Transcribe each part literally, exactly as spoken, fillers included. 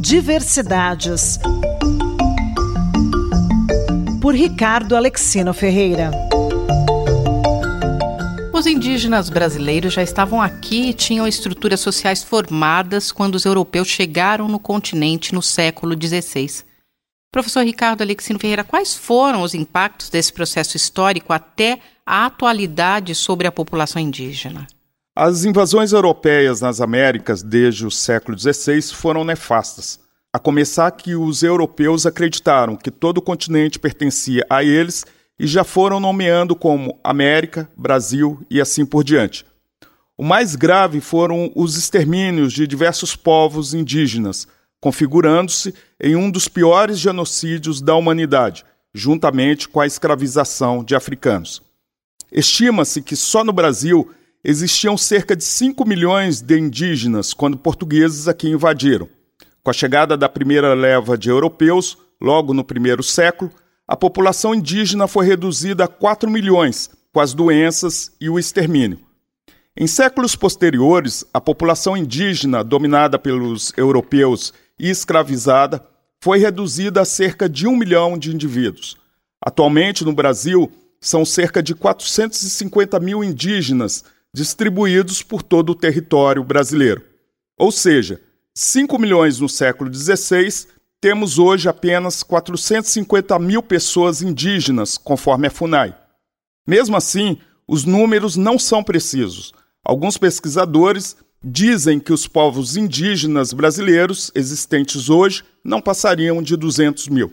Diversidades. Por Ricardo Alexino Ferreira. Os indígenas brasileiros já estavam aqui e tinham estruturas sociais formadas quando os europeus chegaram no continente no século dezesseis. Professor Ricardo Alexino Ferreira, quais foram os impactos desse processo histórico até a atualidade sobre a população indígena? As invasões europeias nas Américas desde o século dezesseis foram nefastas. A começar que os europeus acreditaram que todo o continente pertencia a eles e já foram nomeando como América, Brasil e assim por diante. O mais grave foram os extermínios de diversos povos indígenas, configurando-se em um dos piores genocídios da humanidade, juntamente com a escravização de africanos. Estima-se que só no Brasil existiam cerca de cinco milhões de indígenas quando portugueses aqui invadiram. Com a chegada da primeira leva de europeus, logo no primeiro século, a população indígena foi reduzida a quatro milhões, com as doenças e o extermínio. Em séculos posteriores, a população indígena, dominada pelos europeus e escravizada, foi reduzida a cerca de um milhão de indivíduos. Atualmente, no Brasil, são cerca de quatrocentos e cinquenta mil indígenas distribuídos por todo o território brasileiro. Ou seja, cinco milhões no século dezesseis, temos hoje apenas quatrocentos e cinquenta mil pessoas indígenas, conforme a FUNAI. Mesmo assim, os números não são precisos. Alguns pesquisadores dizem que os povos indígenas brasileiros existentes hoje não passariam de duzentos mil.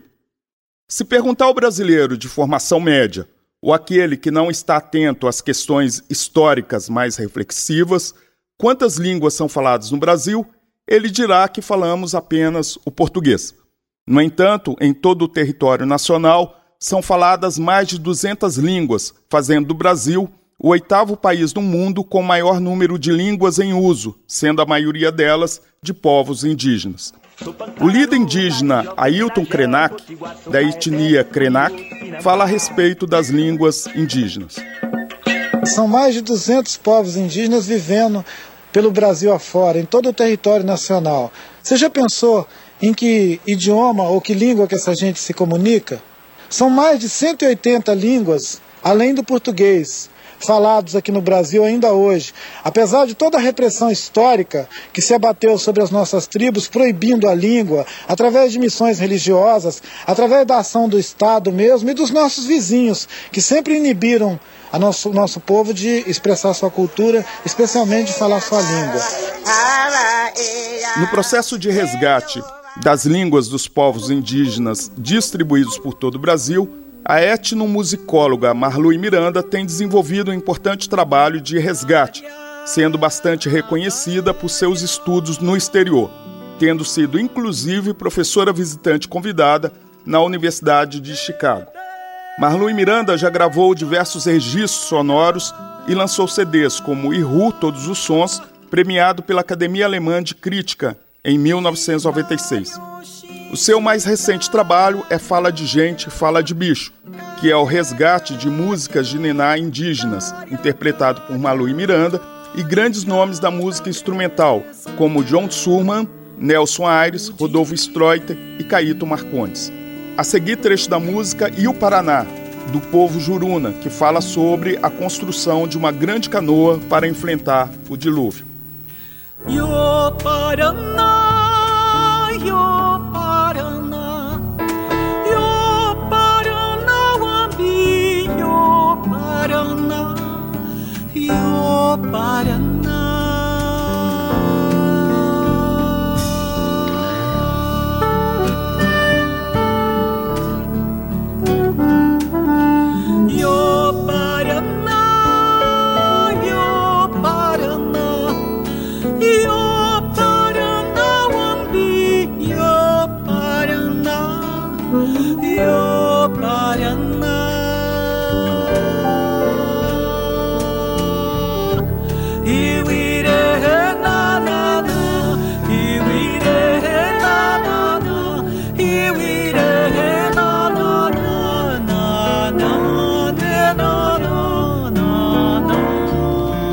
Se perguntar ao brasileiro de formação média, ou aquele que não está atento às questões históricas mais reflexivas, quantas línguas são faladas no Brasil, ele dirá que falamos apenas o português. No entanto, em todo o território nacional, são faladas mais de duzentas línguas, fazendo do Brasil o oitavo país do mundo com maior número de línguas em uso, sendo a maioria delas de povos indígenas. O líder indígena Ailton Krenak, da etnia Krenak, fala a respeito das línguas indígenas. São mais de duzentos povos indígenas vivendo pelo Brasil afora, em todo o território nacional. Você já pensou em que idioma ou que língua que essa gente se comunica? São mais de cento e oitenta línguas, além do português, falados aqui no Brasil ainda hoje. Apesar de toda a repressão histórica que se abateu sobre as nossas tribos, proibindo a língua, através de missões religiosas, através da ação do Estado mesmo e dos nossos vizinhos, que sempre inibiram o nosso, nosso povo de expressar sua cultura, especialmente de falar sua língua. No processo de resgate das línguas dos povos indígenas distribuídos por todo o Brasil, a etnomusicóloga Marlui Miranda tem desenvolvido um importante trabalho de resgate, sendo bastante reconhecida por seus estudos no exterior, tendo sido inclusive professora visitante convidada na Universidade de Chicago. Marlui Miranda já gravou diversos registros sonoros e lançou C Ds como Ihu, Todos os Sons, premiado pela Academia Alemã de Crítica em mil novecentos e noventa e seis. O seu mais recente trabalho é Fala de Gente, Fala de Bicho, que é o resgate de músicas de niná indígenas, interpretado por Marlui Miranda, e grandes nomes da música instrumental, como John Surman, Nelson Aires, Rodolfo Streuter e Caíto Marcondes. A seguir, trecho da música E o Paraná, do povo Juruna, que fala sobre a construção de uma grande canoa para enfrentar o dilúvio. E o Paraná, e o Paraná, e o Paraná, o Ambi, e o Paraná, e o Paraná.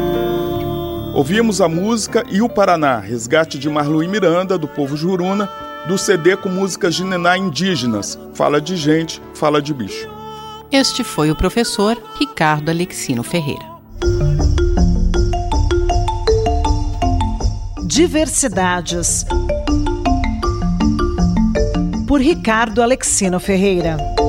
Ouvimos a música E o Paraná, resgate de Marlui Miranda, do povo Juruna, do C D com músicas de niná indígenas. Fala de gente, fala de bicho. Este foi o professor Ricardo Alexino Ferreira. Diversidades, por Ricardo Alexino Ferreira.